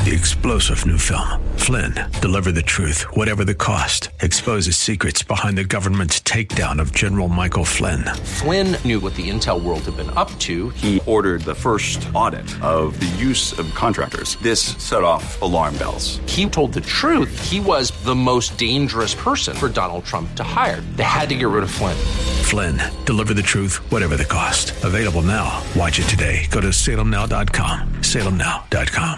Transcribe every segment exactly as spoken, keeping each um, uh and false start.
The explosive new film, Flynn, deliver the truth, whatever the cost, exposes secrets behind the government's takedown of General Michael Flynn. Flynn knew what the intel world had been up to. He ordered the first audit of the use of contractors. This set off alarm bells. He told the truth. He was the most dangerous person for Donald Trump to hire. They had to get rid of Flynn. Flynn, deliver the truth, whatever the cost. Available now. Watch it today. Go to salem now dot com. salem now dot com.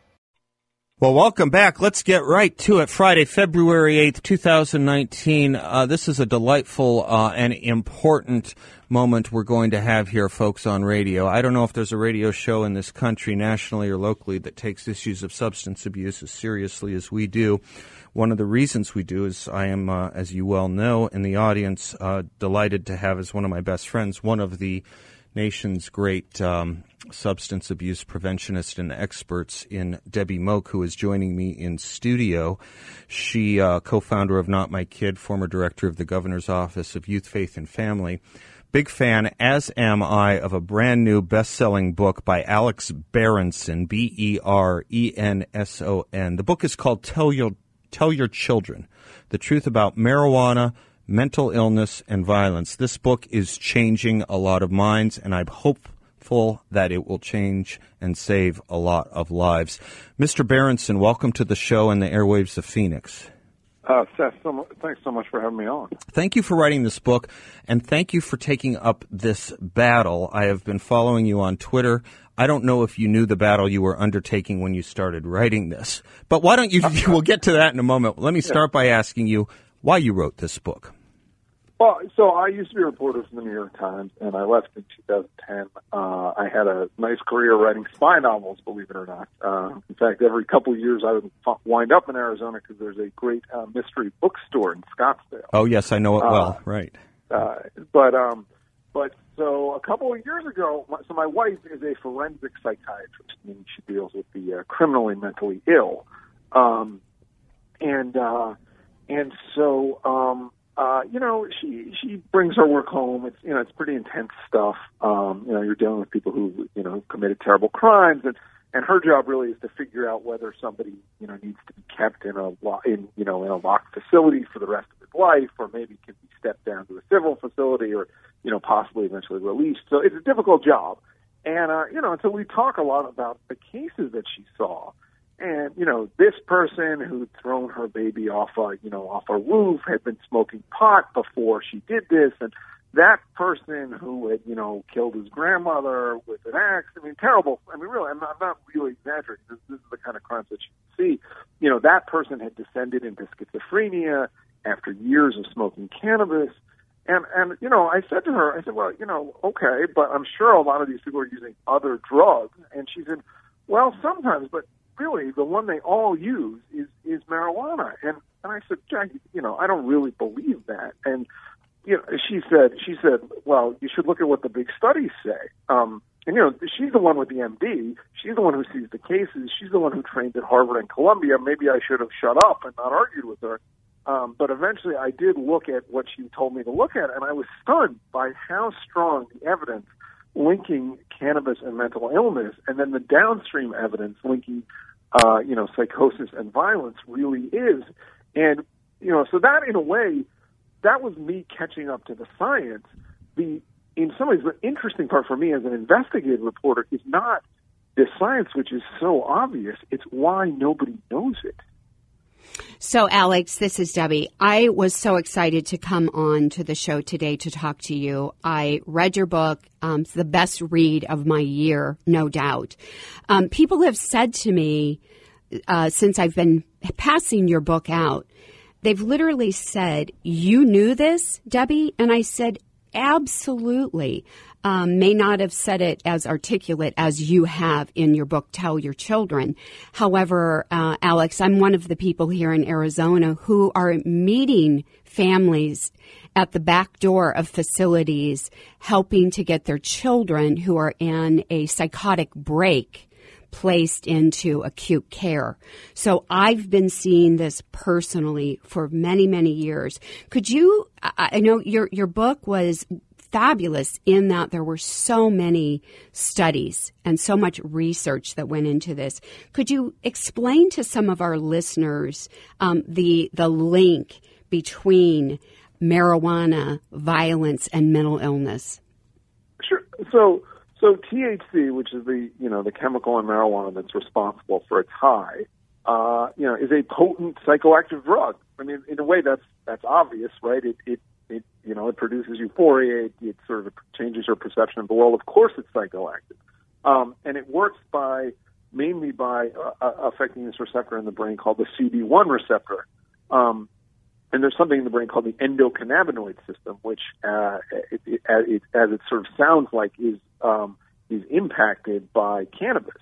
Well, welcome back. Let's get right to it. Friday, February eighth, twenty nineteen. Uh, this is a delightful uh, and important moment we're going to have here, folks, on radio. I don't know if there's a radio show in this country, nationally or locally, that takes issues of substance abuse as seriously as we do. One of the reasons we do is I am, uh, as you well know, in the audience, uh, delighted to have as one of my best friends, one of the nation's great um, substance abuse preventionists and experts in Debbie Moak, who is joining me in studio. She, uh, co-founder of Not My Kid, former director of the Governor's Office of Youth, Faith, and Family. Big fan, as am I, of a brand new best-selling book by Alex Berenson, B E R E N S O N. The book is called Tell Your, Tell Your Children, The Truth About Marijuana, Mental Illness, and Violence. This book is changing a lot of minds, and I'm hopeful that it will change and save a lot of lives. Mister Berenson, welcome to the show and the airwaves of Phoenix. Uh, Seth, so much, thanks so much for having me on. Thank you for writing this book, and thank you for taking up this battle. I have been following you on Twitter. I don't know if you knew the battle you were undertaking when you started writing this, but why don't you, we'll get to that in a moment. Let me start by asking you why you wrote this book. Well, so I used to be a reporter for the New York Times, and I left in two thousand ten. Uh, I had a nice career writing spy novels, believe it or not. Uh, in fact, every couple of years I would wind up in Arizona because there's a great uh, mystery bookstore in Scottsdale. Oh, yes, I know it well, uh, right. Uh, but, um, but so a couple of years ago, my, so my wife is a forensic psychiatrist, meaning she deals with the uh, criminally mentally ill. Um, and, uh, and so, um, Uh, you know, she she brings her work home. It's you know, it's pretty intense stuff. Um, you know, you're dealing with people who you know committed terrible crimes, and, and her job really is to figure out whether somebody you know needs to be kept in a lo- in you know in a locked facility for the rest of his life, or maybe can be stepped down to a civil facility, or you know possibly eventually released. So it's a difficult job, and uh, you know, and so we talk a lot about the cases that she saw. And, you know, this person who'd thrown her baby off a, you know, off a roof had been smoking pot before she did this. And that person who had, you know, killed his grandmother with an axe. I mean, terrible. I mean, really, I'm not, I'm not really exaggerating. This, this is the kind of crimes that you see. You know, that person had descended into schizophrenia after years of smoking cannabis. And, and, you know, I said to her, I said, well, you know, okay, but I'm sure a lot of these people are using other drugs. And she said, well, sometimes, but really, the one they all use is, is marijuana. And, and I said, Jackie, you know, I don't really believe that. And, you know, she said, she said, well, you should look at what the big studies say. Um, and, you know, she's the one with the M D. She's the one who sees the cases. She's the one who trained at Harvard and Columbia. Maybe I should have shut up and not argued with her. Um, but eventually I did look at what she told me to look at, and I was stunned by how strong the evidence linking cannabis and mental illness, and then the downstream evidence linking, uh, you know, psychosis and violence really is. And, you know, so that in a way, that was me catching up to the science. The, in some ways, the interesting part for me as an investigative reporter is not the science, which is so obvious. It's why nobody knows it. So, Alex, this is Debbie. I was so excited to come on to the show today to talk to you. I read your book. Um, it's the best read of my year, no doubt. Um, people have said to me, uh, since I've been passing your book out, they've literally said, you knew this, Debbie? And I said, absolutely. Um, may not have said it as articulate as you have in your book, Tell Your Children. However, uh, Alex, I'm one of the people here in Arizona who are meeting families at the back door of facilities, helping to get their children who are in a psychotic break placed into acute care. So I've been seeing this personally for many, many years. Could you, I know your, your book was fabulous in that there were so many studies and so much research that went into this. Could you explain to some of our listeners um, the the link between marijuana, violence, and mental illness? Sure. So, so T H C, which is the you know the chemical in marijuana that's responsible for its high, uh, you know, is a potent psychoactive drug. I mean, in a way, that's that's obvious, right? It it, it you know it produces euphoria. It, it sort of changes your perception of the world. Of course, it's psychoactive, um, and it works by mainly by uh, affecting this receptor in the brain called the C B one receptor. Um, And there's something in the brain called the endocannabinoid system, which, uh, it, it, it, as it sort of sounds like, is um, is impacted by cannabis.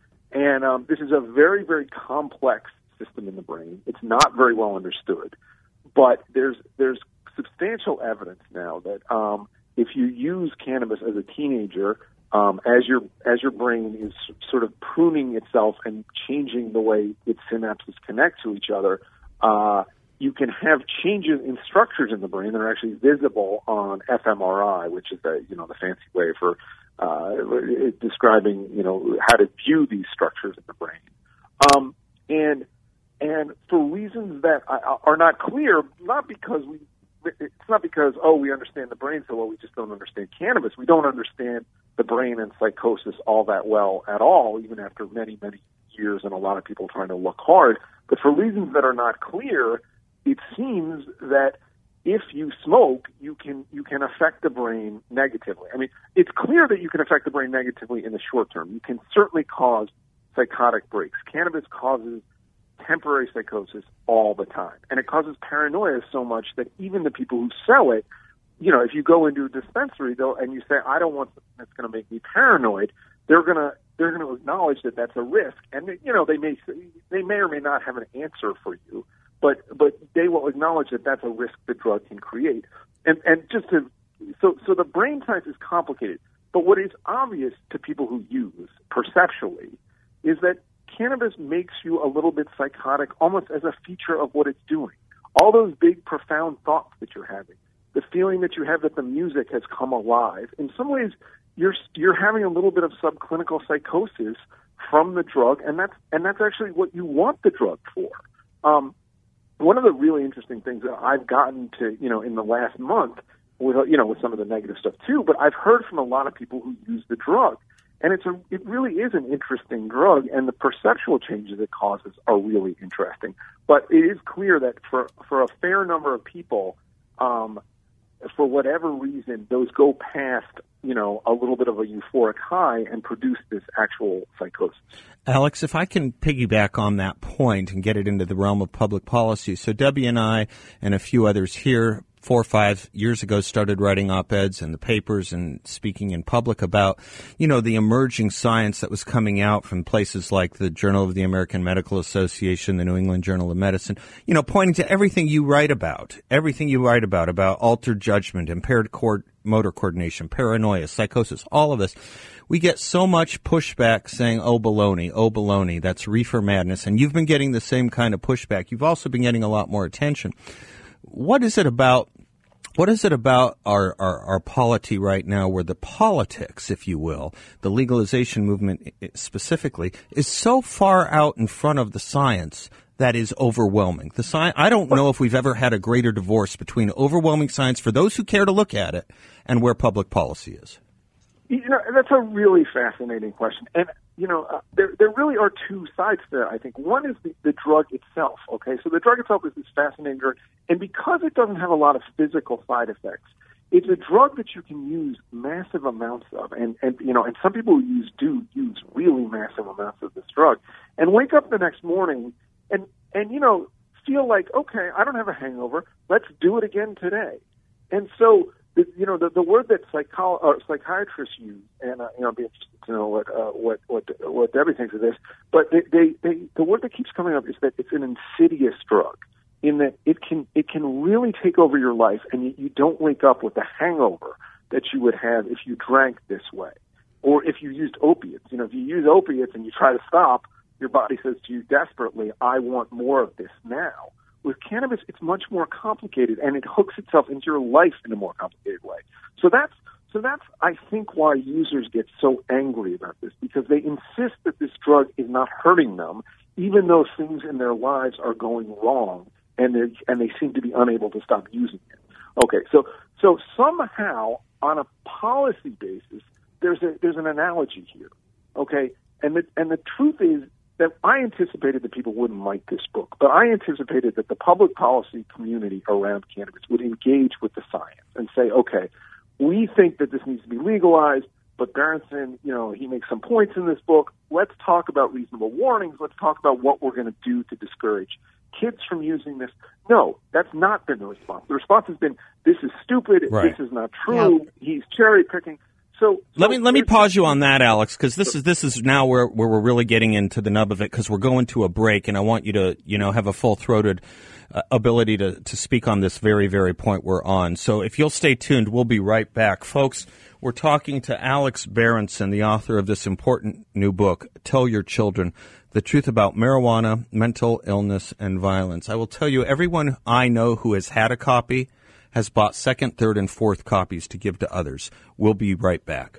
And um, this is a very, very complex system in the brain. It's not very well understood, but there's there's substantial evidence now that um, if you use cannabis as a teenager, um, as your as your brain is sort of pruning itself and changing the way its synapses connect to each other. Uh, You can have changes in structures in the brain that are actually visible on fMRI, which is the you know the fancy way for uh, describing you know how to view these structures in the brain. Um, and and for reasons that are not clear, not because we it's not because oh we understand the brain so well, we just don't understand cannabis. We don't understand the brain and psychosis all that well at all, even after many many years and a lot of people trying to look hard. But for reasons that are not clear, it seems that if you smoke, you can you can affect the brain negatively. I mean, it's clear that you can affect the brain negatively in the short term. You can certainly cause psychotic breaks. Cannabis causes temporary psychosis all the time, and it causes paranoia so much that even the people who sell it, you know, if you go into a dispensary though and you say, "I don't want something that's going to make me paranoid," they're gonna they're going to acknowledge that that's a risk, and you know they may they may or may not have an answer for you. But but they will acknowledge that that's a risk the drug can create, and and just to so so the brain science is complicated. But what is obvious to people who use perceptually is that cannabis makes you a little bit psychotic, almost as a feature of what it's doing. All those big, profound thoughts that you're having, the feeling that you have that the music has come alive. In some ways, you're you're having a little bit of subclinical psychosis from the drug, and that's and that's actually what you want the drug for. Um, One of the really interesting things that I've gotten to, you know, in the last month, with you know, with some of the negative stuff too, but I've heard from a lot of people who use the drug, and it's a, it really is an interesting drug, and the perceptual changes it causes are really interesting. But it is clear that for for a fair number of people, um, for whatever reason, those go past, you know, a little bit of a euphoric high and produce this actual psychosis. Alex, if I can piggyback on that point and get it into the realm of public policy. So Debbie and I and a few others here four or five years ago started writing op-eds in the papers and speaking in public about, you know, the emerging science that was coming out from places like the Journal of the American Medical Association, the New England Journal of Medicine, you know, pointing to everything you write about, everything you write about, about altered judgment, impaired cord- motor coordination, paranoia, psychosis, all of this. We get so much pushback saying, oh, baloney, oh, baloney, that's reefer madness. And you've been getting the same kind of pushback. You've also been getting a lot more attention. What is it about What is it about our, our, our polity right now where the politics, if you will, the legalization movement specifically, is so far out in front of the science that is overwhelming? The sci- I don't know if we've ever had a greater divorce between overwhelming science for those who care to look at it and where public policy is. You know, that's a really fascinating question. And, you know, uh, there there really are two sides to that, I think. One is the, the drug itself, okay? So the drug itself is this fascinating drug. And because it doesn't have a lot of physical side effects, it's a drug that you can use massive amounts of. And, and you know, and some people who use do use really massive amounts of this drug and wake up the next morning and, and you know, feel like, okay, I don't have a hangover. Let's do it again today. And so, The, you know, the, the word that psycho- uh, psychiatrists use, and uh, you know, I'd be interested to know what uh, what what what Debbie thinks of this. But they, they, they, the word that keeps coming up is that it's an insidious drug, in that it can it can really take over your life, and you, you don't wake up with the hangover that you would have if you drank this way, or if you used opiates. You know, if you use opiates and you try to stop, your body says to you desperately, "I want more of this now." With cannabis, it's much more complicated, and it hooks itself into your life in a more complicated way. So that's so that's, I think, why users get so angry about this, because they insist that this drug is not hurting them, even though things in their lives are going wrong, and they and they seem to be unable to stop using it. Okay, so so somehow on a policy basis, there's a there's an analogy here. Okay, and the and the truth is that I anticipated that people wouldn't like this book, but I anticipated that the public policy community around cannabis would engage with the science and say, okay, we think that this needs to be legalized, but Berenson, you know, he makes some points in this book. Let's talk about reasonable warnings. Let's talk about what we're going to do to discourage kids from using this. No, that's not been the response. The response has been, this is stupid. Right. This is not true. Yep. He's cherry picking. So, so let me let me pause you on that, Alex, because this is this is now where, where we're really getting into the nub of it, because we're going to a break, and I want you to you know have a full throated uh, ability to to speak on this very very point we're on. So if you'll stay tuned, we'll be right back, folks. We're talking to Alex Berenson, the author of this important new book, Tell Your Children: The Truth About Marijuana, Mental Illness, and Violence. I will tell you, everyone I know who has had a copy has bought second, third, and fourth copies to give to others. We'll be right back.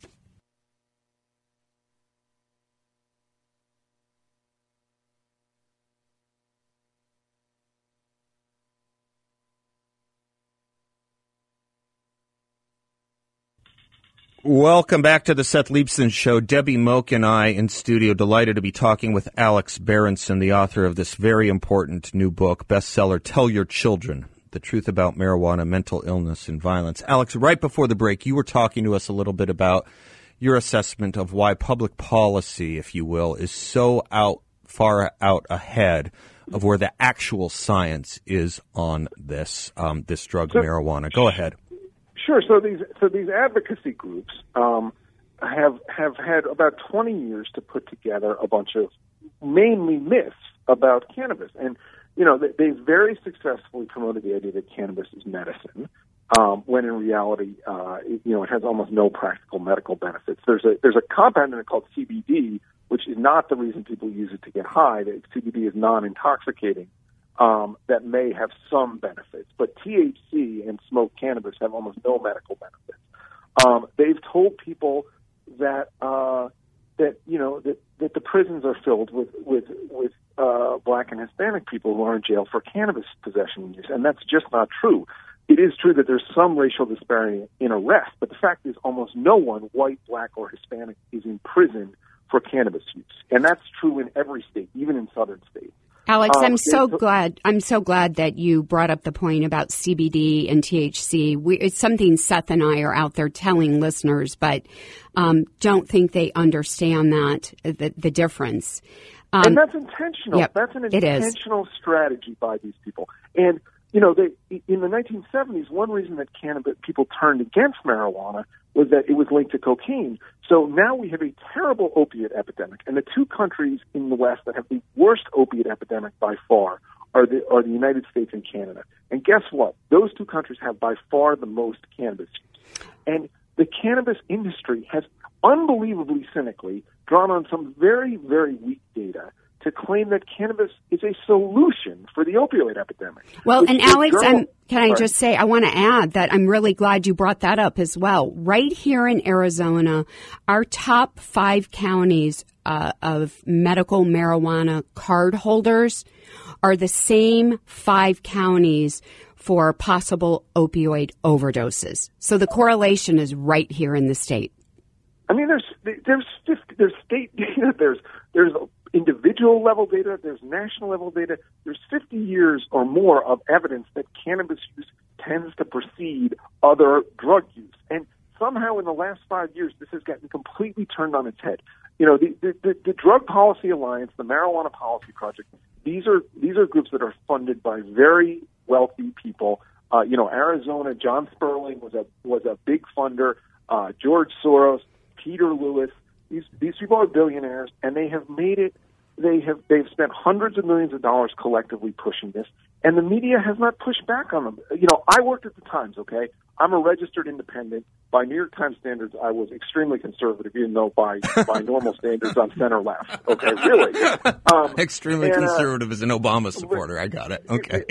Welcome back to the Seth Leibsohn Show. Debbie Moak and I in studio, delighted to be talking with Alex Berenson, the author of this very important new book, bestseller, Tell Your Children: The Truth About Marijuana, Mental Illness, and Violence. Alex, right before the break, you were talking to us a little bit about your assessment of why public policy, if you will, is so out far out ahead of where the actual science is on this um, this drug, so, marijuana. Go ahead. Sure. So these so these advocacy groups um, have have had about twenty years to put together a bunch of mainly myths about cannabis, and you know, they very successfully promoted the idea that cannabis is medicine, um, when in reality, uh, it, you know, it has almost no practical medical benefits. There's a there's a compound in it called C B D, which is not the reason people use it to get high. That C B D is non-intoxicating, um, that may have some benefits, but T H C and smoked cannabis have almost no medical benefits. Um, they've told people that uh, that you know that, that the prisons are filled with with with uh, black and Hispanic people who are in jail for cannabis possession use, and that's just not true. It is true that there's some racial disparity in arrest, but the fact is almost no one, white, black, or Hispanic, is in prison for cannabis use, and that's true in every state, even in southern states. Alex, um, I'm so glad. I'm so glad that you brought up the point about C B D and T H C. We, it's something Seth and I are out there telling listeners, but um, don't think they understand that the, the difference. Um, and that's intentional. Yep, that's an it is. intentional strategy by these people. And you know, they, in the nineteen seventies, one reason that cannabis people turned against marijuana was that it was linked to cocaine. So now we have a terrible opiate epidemic, and the two countries in the West that have the worst opiate epidemic by far are the are the United States and Canada. And guess what? Those two countries have by far the most cannabis use. And the cannabis industry has unbelievably cynically drawn on some very, very weak data to claim that cannabis is a solution for the opioid epidemic. Well, and Alex, journal- I'm, can I Sorry. just say, I want to add that I'm really glad you brought that up as well. Right here in Arizona, our top five counties uh, of medical marijuana card holders are the same five counties for possible opioid overdoses. So the correlation is right here in the state. I mean, there's there's there's state data, there's there's individual level data, there's national level data. There's fifty years or more of evidence that cannabis use tends to precede other drug use, and somehow in the last five years, this has gotten completely turned on its head. You know, the the, the, the Drug Policy Alliance, the Marijuana Policy Project. These are these are groups that are funded by very wealthy people. Uh, you know, Arizona, John Sperling was a was a big funder. Uh, George Soros, Peter Lewis. These these people are billionaires, and they have made it. They have they've spent hundreds of millions of dollars collectively pushing this, and the media has not pushed back on them. You know, I worked at the Times. Okay, I'm a registered independent. By New York Times standards, I was extremely conservative, even though by by normal standards, I'm center left. Okay, really, um, extremely and, conservative uh, as an Obama supporter. I got it. Okay.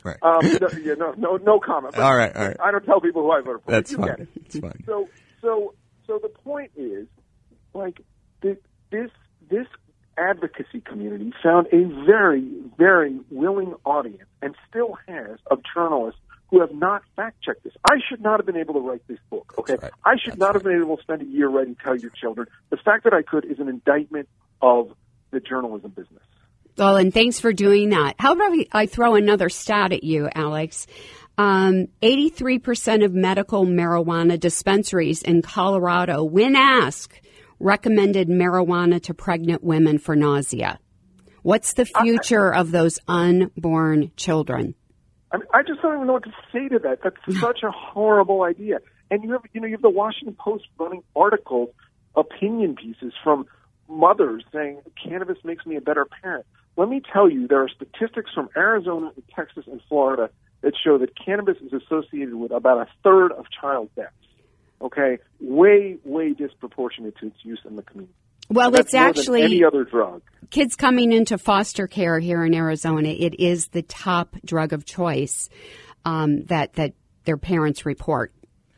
Right. Um, no, yeah, no, no, no comment. But all right, all right. I don't tell people who I voted for. That's you fine. Get it. It's fine. So, so, so the point is, like, the, this this advocacy community found a very, very willing audience, and still has, of journalists who have not fact-checked this. I should not have been able to write this book, okay? Right. I should That's not right. have been able to spend a year writing Tell Your Children. The fact that I could is an indictment of the journalism business. Well, and thanks for doing that. How about I throw another stat at you, Alex? Um, eighty-three percent of medical marijuana dispensaries in Colorado, when asked, recommended marijuana to pregnant women for nausea. What's the future of those unborn children? I mean, I just don't even know what to say to that. That's such a horrible idea. And you have, you know, you have the Washington Post running articles, opinion pieces from mothers saying cannabis makes me a better parent. Let me tell you, there are statistics from Arizona and Texas and Florida that show that cannabis is associated with about a third of child deaths. Okay, way, way disproportionate to its use in the community. Well, and that's it's more actually than any other drug. Kids coming into foster care here in Arizona. It is the top drug of choice um, that that their parents report.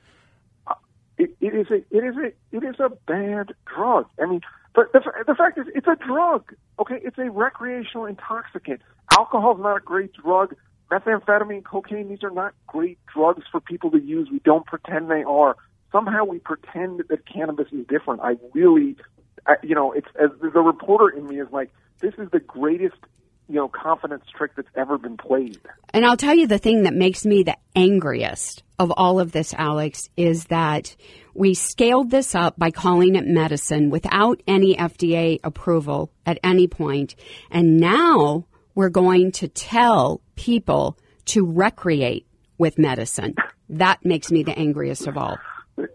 Uh, it, it is a it is a it is a bad drug. I mean, but the the fact is, it's a drug. Okay, it's a recreational intoxicant. Alcohol is not a great drug. Methamphetamine, cocaine, these are not great drugs for people to use. We don't pretend they are. Somehow we pretend that cannabis is different. I really, I, you know, it's as the reporter in me is like, this is the greatest, you know, confidence trick that's ever been played. And I'll tell you the thing that makes me the angriest of all of this, Alex, is that we scaled this up by calling it medicine without any F D A approval at any point. And now we're going to tell people to recreate with medicine. That makes me the angriest of all.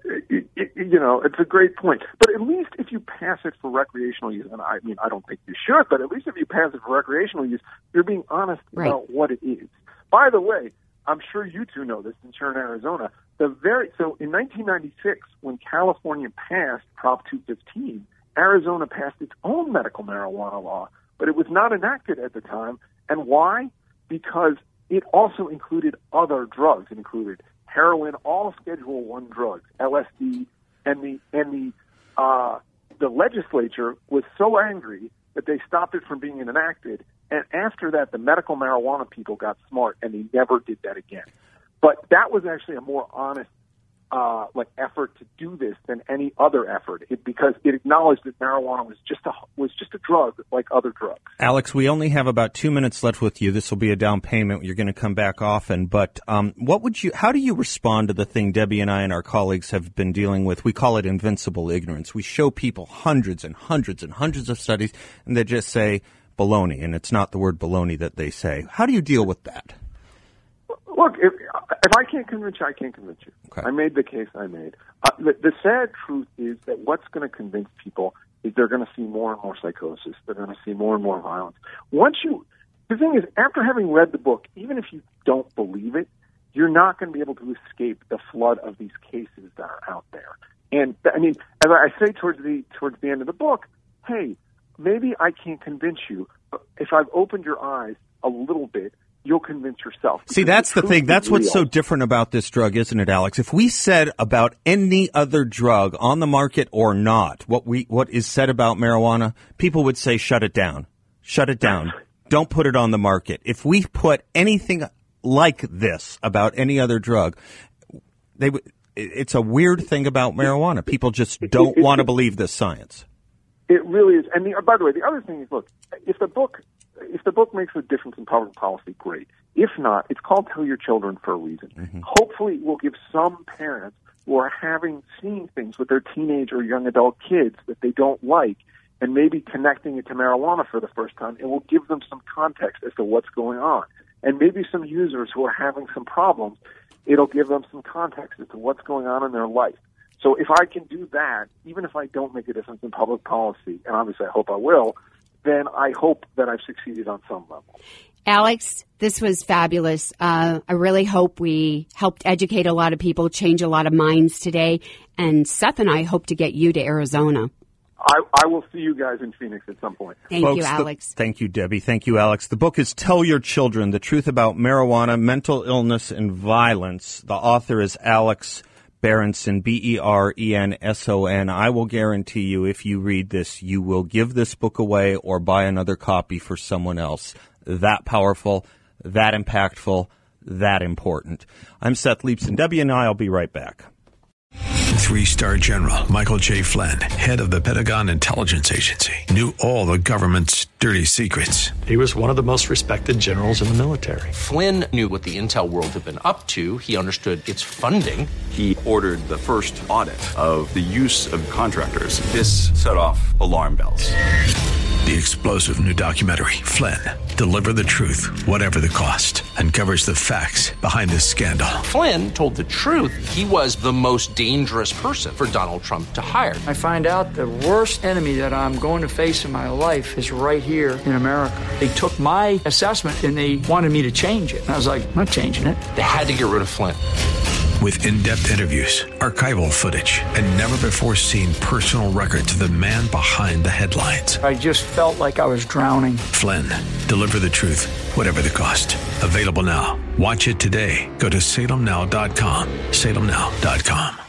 You know, it's a great point. But at least if you pass it for recreational use, and I mean, I don't think you should, but at least if you pass it for recreational use, you're being honest Right. about what it is. By the way, I'm sure you two know this since you're in Arizona. The very so in nineteen ninety-six, when California passed Prop two fifteen, Arizona passed its own medical marijuana law, but it was not enacted at the time. And why? Because it also included other drugs. It included heroin, all Schedule One drugs, L S D, and the and the uh, the legislature was so angry that they stopped it from being enacted. And after that, the medical marijuana people got smart, and they never did that again. But that was actually a more honest, uh, like effort to do this than any other effort, it, because it acknowledged that marijuana was just a was just a drug like other drugs. Alex, we only have about two minutes left with you. This will be a down payment. You're going to come back often, but um, what would you? How do you respond to the thing Debbie and I and our colleagues have been dealing with? We call it invincible ignorance. We show people hundreds and hundreds and hundreds of studies, and they just say baloney, and it's not the word baloney that they say. How do you deal with that? Look, if, if I can't convince you, I can't convince you. Okay. I made the case I made. Uh, the, the sad truth is that what's going to convince people is they're going to see more and more psychosis. They're going to see more and more violence. Once you, the thing is, after having read the book, even if you don't believe it, you're not going to be able to escape the flood of these cases that are out there. And I mean, as I say towards the towards the end of the book, hey, maybe I can't convince you, but if I've opened your eyes a little bit, you'll convince yourself. See, that's the thing. That's what's so different about this drug, isn't it, Alex? If we said about any other drug on the market or not, what we what is said about marijuana, people would say, shut it down. Shut it down. Don't put it on the market. If we put anything like this about any other drug, they would. It's a weird thing about marijuana. People just don't want to believe this science. It really is. And the, by the way, the other thing is, look, if the book if the book makes a difference in public policy, great. If not, it's called Tell Your Children for a reason. Mm-hmm. Hopefully it will give some parents who are having seen things with their teenage or young adult kids that they don't like, and maybe connecting it to marijuana for the first time, it will give them some context as to what's going on. And maybe some users who are having some problems, it'll give them some context as to what's going on in their life. So if I can do that, even if I don't make a difference in public policy, and obviously I hope I will, then I hope that I've succeeded on some level. Alex, this was fabulous. Uh, I really hope we helped educate a lot of people, change a lot of minds today. And Seth and I hope to get you to Arizona. I, I will see you guys in Phoenix at some point. Thank Folks, you, Alex. The, thank you, Debbie. Thank you, Alex. The book is Tell Your Children, The Truth About Marijuana, Mental Illness, and Violence. The author is Alex Berenson, B E R E N S O N. I will guarantee you, if you read this, you will give this book away or buy another copy for someone else. That powerful, that impactful, that important. I'm Seth Leibson. Debbie and I will be right back. Three-star General Michael J. Flynn, head of the Pentagon Intelligence Agency, knew all the government's dirty secrets. He was one of the most respected generals in the military. Flynn knew what the intel world had been up to. He understood its funding. He ordered the first audit of the use of contractors. This set off alarm bells. The explosive new documentary, Flynn, Deliver the Truth, Whatever the Cost, uncovers the facts behind this scandal. Flynn told the truth. He was the most dangerous person for Donald Trump to hire. I find out the worst enemy that I'm going to face in my life is right here in America. They took my assessment and they wanted me to change it. And I was like, I'm not changing it. They had to get rid of Flynn. With in-depth interviews, archival footage, and never-before-seen personal records of the man behind the headlines. I just felt like I was drowning. Flynn, Deliver the Truth, Whatever the Cost. Available now. Watch it today. Go to salem now dot com. salem now dot com.